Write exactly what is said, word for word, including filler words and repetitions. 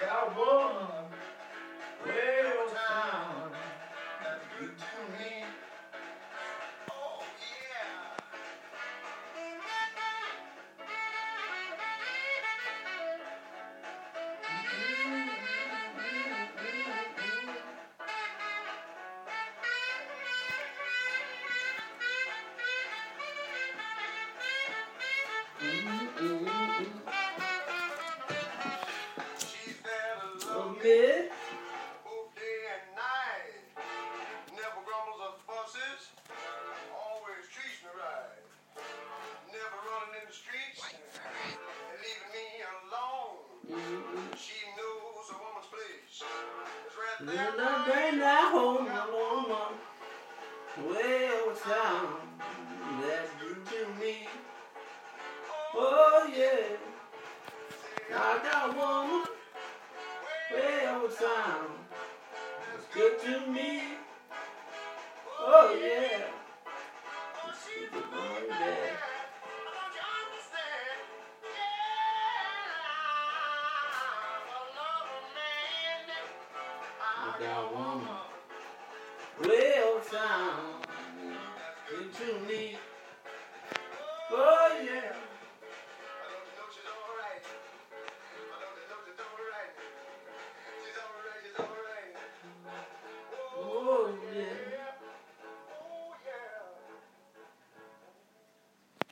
got a woman way on town that's good to me. Oh yeah. She's there to love me both day and night. Never grumbles or fusses. Always treats me right. Never running in the streets and leaving me alone. She knows a woman's place. It's right there. Little bring that home, my woman, way over town, that's good to me. Oh yeah, I got a woman way over town, that's good to me. Oh yeah, she's the woman there. I got a woman way over town, good to me.